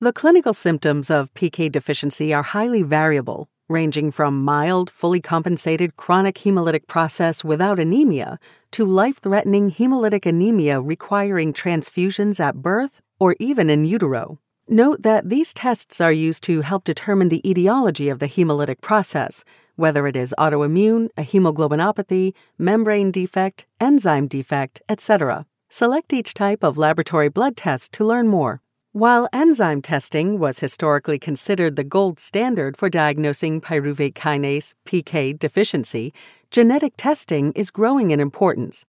The clinical symptoms of PK deficiency are highly variable, ranging from mild, fully compensated chronic hemolytic process without anemia to life-threatening hemolytic anemia requiring transfusions at birth or even in utero. Note that these tests are used to help determine the etiology of the hemolytic process, whether it is autoimmune, a hemoglobinopathy, membrane defect, enzyme defect, etc. Select each type of laboratory blood test to learn more. While enzyme testing was historically considered the gold standard for diagnosing pyruvate kinase (PK) deficiency, genetic testing is growing in importance.